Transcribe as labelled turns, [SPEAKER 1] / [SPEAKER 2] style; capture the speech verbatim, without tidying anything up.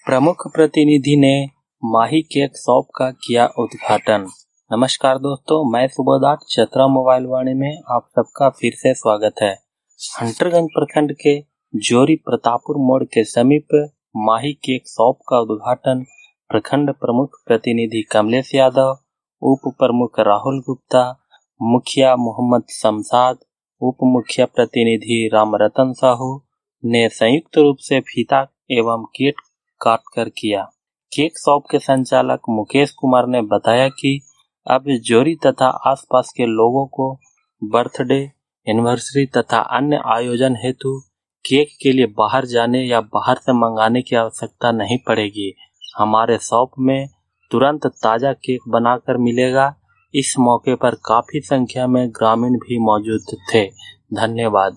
[SPEAKER 1] प्रमुख प्रतिनिधि ने माही केक शॉप का किया उद्घाटन। नमस्कार दोस्तों, मैं सुबोधार चतरा मोबाइल वाणी में आप सबका फिर से स्वागत है। हंटरगंज प्रखंड के जोरी प्रतापपुर मोड़ के समीप माही केक शॉप का उद्घाटन प्रखंड प्रमुख प्रतिनिधि कमलेश यादव, उप प्रमुख राहुल गुप्ता, मुखिया मोहम्मद शमशाद, उप मुखिया प्रतिनिधि रामरतन साहू ने संयुक्त रूप से फीता एवं केक काटकर किया। केक शॉप के संचालक मुकेश कुमार ने बताया कि अब जोरी तथा आसपास के लोगों को बर्थडे, एनिवर्सरी तथा अन्य आयोजन हेतु केक के लिए बाहर जाने या बाहर से मंगाने की आवश्यकता नहीं पड़ेगी। हमारे शॉप में तुरंत ताज़ा केक बनाकर मिलेगा। इस मौके पर काफी संख्या में ग्रामीण भी मौजूद थे। धन्यवाद।